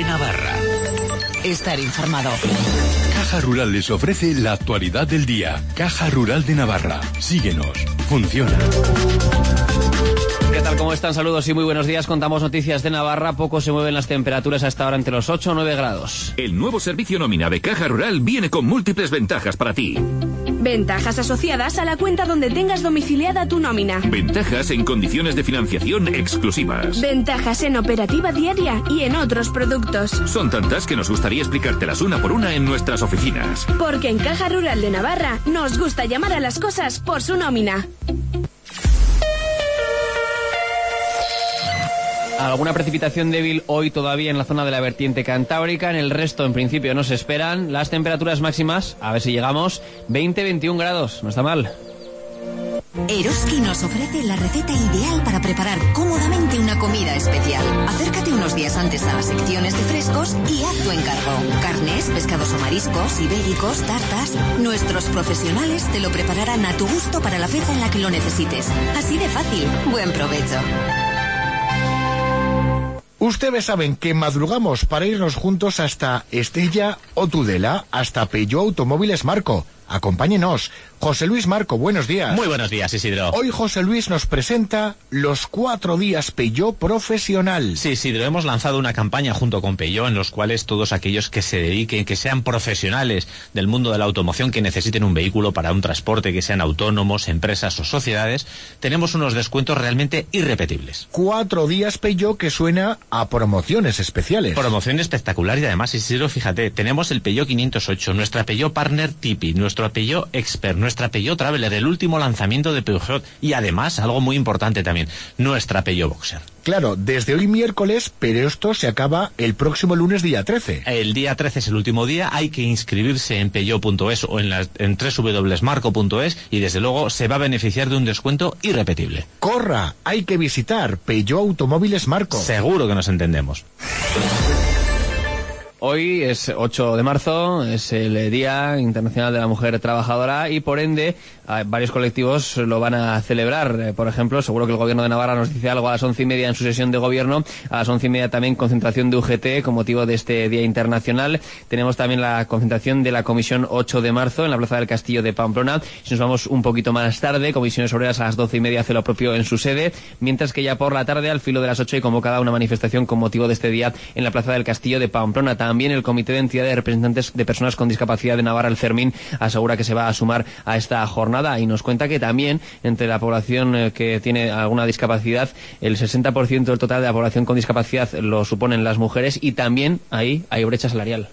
de Navarra. Estar informado. Caja Rural les ofrece la actualidad del día. Caja Rural de Navarra. Síguenos. Funciona. ¿Qué tal? ¿Cómo están? Saludos y muy buenos días. Contamos noticias de Navarra. Poco se mueven las temperaturas hasta ahora entre los 8 o 9 grados. El nuevo servicio nómina de Caja Rural viene con múltiples ventajas para ti. Ventajas asociadas a la cuenta donde tengas domiciliada tu nómina. Ventajas en condiciones de financiación exclusivas. Ventajas en operativa diaria y en otros productos. Son tantas que nos gustaría explicártelas una por una en nuestras oficinas. Porque en Caja Rural de Navarra nos gusta llamar a las cosas por su nómina. Alguna precipitación débil hoy todavía en la zona de la vertiente cantábrica. En el resto, en principio, no se esperan. Las temperaturas máximas, a ver si llegamos, 20-21 grados. No está mal. Eroski nos ofrece la receta ideal para preparar cómodamente una comida especial. Acércate unos días antes a las secciones de frescos y haz tu encargo. Carnes, pescados o mariscos, ibéricos, tartas. Nuestros profesionales te lo prepararán a tu gusto para la fecha en la que lo necesites. Así de fácil. Buen provecho. Ustedes saben que madrugamos para irnos juntos hasta Estella o Tudela, hasta Peugeot Automóviles Marco. Acompáñenos. José Luis Marco, buenos días. Muy buenos días, Isidro. Hoy José Luis nos presenta los 4 días Peugeot Profesional. Sí, Isidro, hemos lanzado una campaña junto con Peugeot en los cuales todos aquellos que se dediquen, que sean profesionales del mundo de la automoción, que necesiten un vehículo para un transporte, que sean autónomos, empresas o sociedades, tenemos unos descuentos realmente irrepetibles. 4 días Peugeot que suena a promociones especiales. Promoción espectacular y además, Isidro, fíjate, tenemos el Peugeot 508, nuestra Peugeot Partner Tipi, nuestro Peugeot Expert, nuestra Peugeot Traveler, el último lanzamiento de Peugeot y además, algo muy importante también, nuestra Peugeot Boxer. Claro, desde hoy miércoles, pero esto se acaba el próximo lunes día 13. El día 13 es el último día, hay que inscribirse en peugeot.es o en www.marco.es y desde luego se va a beneficiar de un descuento irrepetible. ¡Corra! Hay que visitar Peugeot Automóviles Marco. Seguro que nos entendemos. Hoy es 8 de marzo, es el Día Internacional de la Mujer Trabajadora y por ende varios colectivos lo van a celebrar. Por ejemplo, seguro que el Gobierno de Navarra nos dice algo a las 11:30 en su sesión de gobierno. A las 11:30 también concentración de UGT con motivo de este Día Internacional. Tenemos también la concentración de la Comisión 8 de marzo en la Plaza del Castillo de Pamplona. Si nos vamos un poquito más tarde, Comisiones Obreras a las 12:30 hace lo propio en su sede, mientras que ya por la tarde, al filo de las 8, hay convocada una manifestación con motivo de este día en la Plaza del Castillo de Pamplona. También el Comité de Entidades de Representantes de Personas con Discapacidad de Navarra, el Fermín, asegura que se va a sumar a esta jornada y nos cuenta que también entre la población que tiene alguna discapacidad, el 60% del total de la población con discapacidad lo suponen las mujeres y también ahí hay brecha salarial.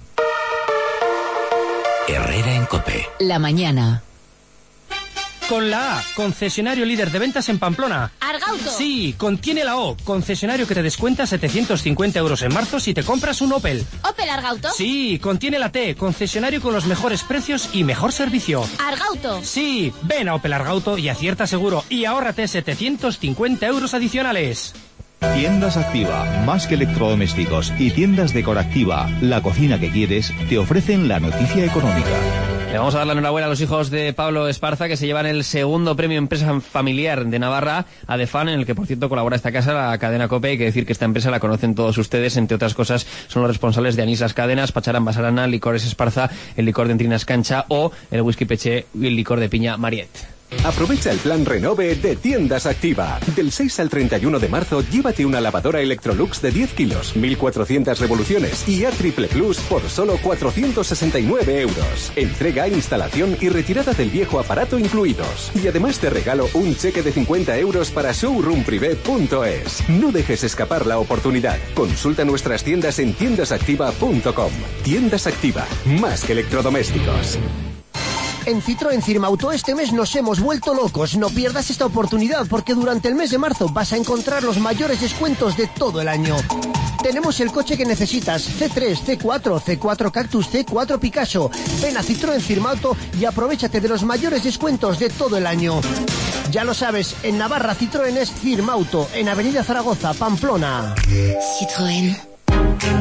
Herrera en COPE. La mañana. Con la A, concesionario líder de ventas en Pamplona. Argauto. Sí, contiene la O, concesionario que te descuenta 750 euros en marzo si te compras un Opel. Opel Argauto. Sí, contiene la T, concesionario con los mejores precios y mejor servicio. Argauto. Sí, ven a Opel Argauto y acierta seguro y ahórrate 750 euros adicionales. Tiendas Activa, más que electrodomésticos, y tiendas Decoractiva, la cocina que quieres, te ofrecen la noticia económica. Le vamos a dar la enhorabuena a los hijos de Pablo Esparza, que se llevan el segundo premio Empresa Familiar de Navarra, ADEFAN, en el que por cierto colabora esta casa, la cadena COPE. Hay que decir que esta empresa la conocen todos ustedes, entre otras cosas son los responsables de Anís Las Cadenas, Pacharán Basarana, Licores Esparza, el licor de Entrinas Cancha o el whisky Peché y el licor de piña Mariet. Aprovecha el plan Renove de Tiendas Activa. Del 6 al 31 de marzo, llévate una lavadora Electrolux de 10 kilos, 1.400 revoluciones y A Triple Plus por solo 469 euros. Entrega, instalación y retirada del viejo aparato incluidos. Y además te regalo un cheque de 50 euros para showroomprivé.es. No dejes escapar la oportunidad. Consulta nuestras tiendas en tiendasactiva.com. Tiendas Activa, más que electrodomésticos. En Citroën Firmauto este mes nos hemos vuelto locos. No pierdas esta oportunidad porque durante el mes de marzo vas a encontrar los mayores descuentos de todo el año. Tenemos el coche que necesitas, C3, C4, C4 Cactus, C4 Picasso. Ven a Citroën Firmauto y aprovechate de los mayores descuentos de todo el año. Ya lo sabes, en Navarra Citroën es Firmauto, en Avenida Zaragoza, Pamplona. Citroën.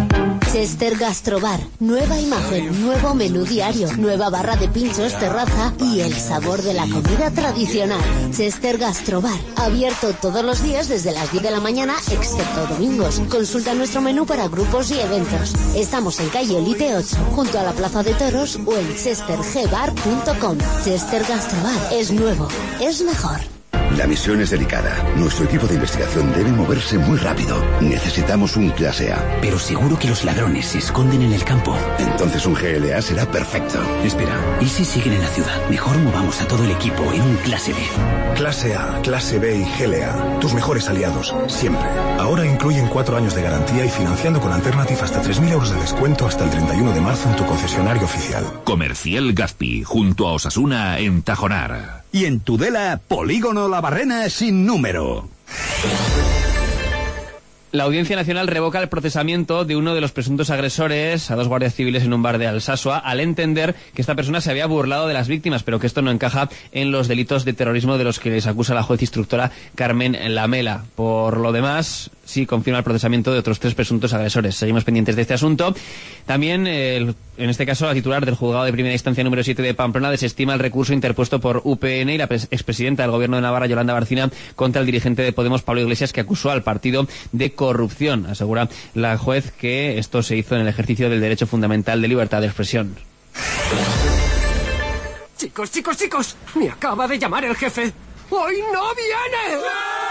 Chester Gastrobar. Nueva imagen, nuevo menú diario, nueva barra de pinchos, terraza y el sabor de la comida tradicional. Chester Gastrobar. Abierto todos los días desde las 10 de la mañana, excepto domingos. Consulta nuestro menú para grupos y eventos. Estamos en calle Elite 8, junto a la Plaza de Toros, o en chestergbar.com. Chester Gastrobar. Es nuevo, es mejor. La misión es delicada. Nuestro equipo de investigación debe moverse muy rápido. Necesitamos un clase A. Pero seguro que los ladrones se esconden en el campo. Entonces un GLA será perfecto. Espera, ¿y si siguen en la ciudad? Mejor movamos a todo el equipo en un clase B. Clase A, clase B y GLA. Tus mejores aliados, siempre. Ahora incluyen 4 años de garantía y financiando con Alternative hasta 3.000 euros de descuento hasta el 31 de marzo en tu concesionario oficial. Comercial Gazpi, junto a Osasuna en Tajonar. Y en Tudela, Polígono La Barrena sin número. La Audiencia Nacional revoca el procesamiento de uno de los presuntos agresores a 2 guardias civiles en un bar de Alsasua, al entender que esta persona se había burlado de las víctimas, pero que esto no encaja en los delitos de terrorismo de los que les acusa la juez instructora Carmen Lamela. Por lo demás, sí confirma el procesamiento de otros 3 presuntos agresores. Seguimos pendientes de este asunto. También, en este caso, la titular del juzgado de primera instancia número 7 de Pamplona desestima el recurso interpuesto por UPN y la expresidenta del Gobierno de Navarra, Yolanda Barcina, contra el dirigente de Podemos, Pablo Iglesias, que acusó al partido de corrupción. Asegura la juez que esto se hizo en el ejercicio del derecho fundamental de libertad de expresión. Chicos, me acaba de llamar el jefe. ¡Hoy no viene!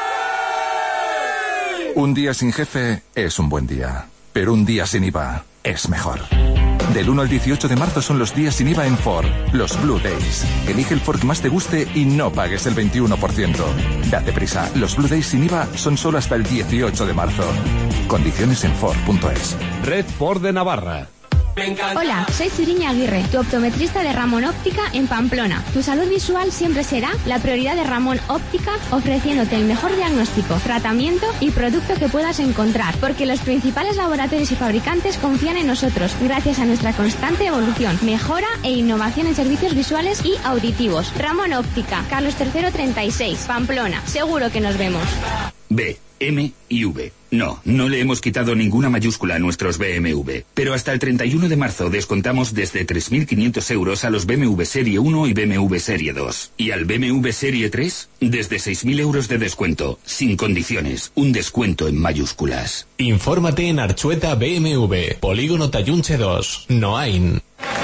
Un día sin jefe es un buen día, pero un día sin IVA es mejor. Del 1 al 18 de marzo son los días sin IVA en Ford, los Blue Days. Elige el Ford que más te guste y no pagues el 21%. Date prisa, los Blue Days sin IVA son solo hasta el 18 de marzo. Condiciones en Ford.es. Red Ford de Navarra. Hola, soy Siriña Aguirre, tu optometrista de Ramón Óptica en Pamplona. Tu salud visual siempre será la prioridad de Ramón Óptica, ofreciéndote el mejor diagnóstico, tratamiento y producto que puedas encontrar, porque los principales laboratorios y fabricantes confían en nosotros, gracias a nuestra constante evolución, mejora e innovación en servicios visuales y auditivos. Ramón Óptica, Carlos III 36, Pamplona. Seguro que nos vemos. B, M y V. No le hemos quitado ninguna mayúscula a nuestros BMW. Pero hasta el 31 de marzo descontamos desde 3.500 euros a los BMW Serie 1 y BMW Serie 2. Y al BMW Serie 3, desde 6.000 euros de descuento, sin condiciones. Un descuento en mayúsculas. Infórmate en Archueta BMW, Polígono Tallunche 2, Noain.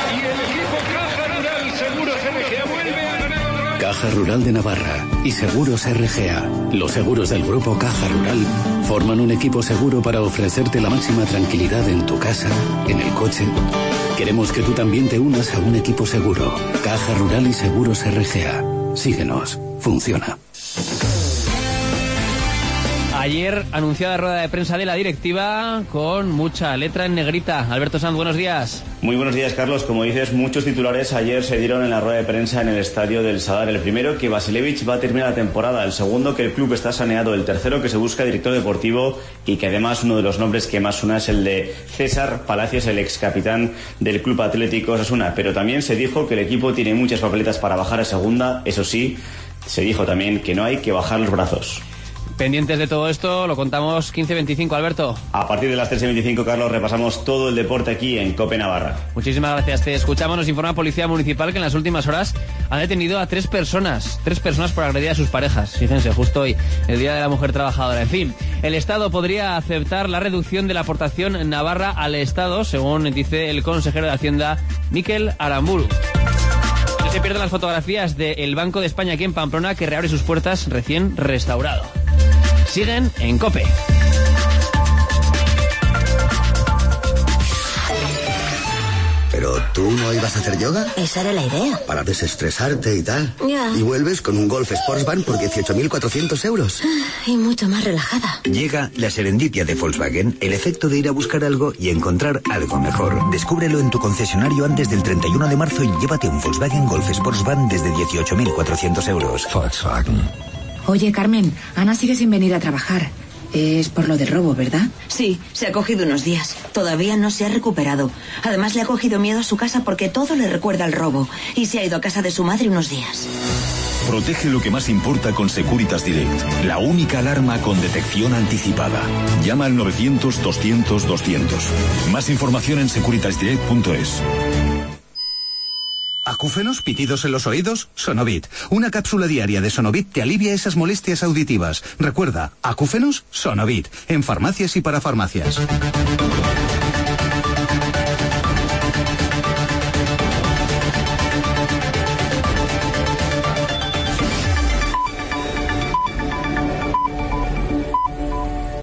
Caja Rural de Navarra y Seguros RGA. Los seguros del grupo Caja Rural forman un equipo seguro para ofrecerte la máxima tranquilidad en tu casa, en el coche. Queremos que tú también te unas a un equipo seguro. Caja Rural y Seguros RGA. Síguenos. Funciona. Ayer anunciada rueda de prensa de la directiva con mucha letra en negrita. Alberto Sanz, buenos días. Muy buenos días, Carlos. Como dices, muchos titulares ayer se dieron en la rueda de prensa en el estadio del Sadar. El primero, que Vasilevich va a terminar la temporada. El segundo, que el club está saneado. El tercero, que se busca director deportivo y que además uno de los nombres que más suena es el de César Palacios, el ex capitán del Club Atlético Osasuna. Pero también se dijo que el equipo tiene muchas papeletas para bajar a segunda. Eso sí, se dijo también que no hay que bajar los brazos. Pendientes de todo esto, lo contamos 15:25, Alberto. A partir de las 13:25, Carlos, repasamos todo el deporte aquí en COPE Navarra. Muchísimas gracias. Te escuchamos. Nos informa Policía Municipal que en las últimas horas han detenido a 3 personas por agredir a sus parejas. Fíjense, justo hoy, el Día de la Mujer Trabajadora. En fin, el Estado podría aceptar la reducción de la aportación navarra al Estado, según dice el consejero de Hacienda, Mikel Aramburu. No se pierdan las fotografías del Banco de España aquí en Pamplona, que reabre sus puertas recién restaurado. Siguen en COPE. ¿Pero tú no ibas a hacer yoga? Esa era la idea. Para desestresarte y tal. Ya. Y vuelves con un Golf Sportsvan por 18.400 euros. Y mucho más relajada. Llega la serendipia de Volkswagen, el efecto de ir a buscar algo y encontrar algo mejor. Descúbrelo en tu concesionario antes del 31 de marzo y llévate un Volkswagen Golf Sportsvan desde 18.400 euros. Volkswagen. Oye, Carmen, Ana sigue sin venir a trabajar. Es por lo del robo, ¿verdad? Sí, se ha cogido unos días. Todavía no se ha recuperado. Además, le ha cogido miedo a su casa porque todo le recuerda al robo. Y se ha ido a casa de su madre unos días. Protege lo que más importa con Securitas Direct, la única alarma con detección anticipada. Llama al 900-200-200. Más información en securitasdirect.es. ¿Acúfenos? ¿Pitidos en los oídos? Sonovit. Una cápsula diaria de Sonovit te alivia esas molestias auditivas. Recuerda, ¿acúfenos? Sonovit. En farmacias y para farmacias.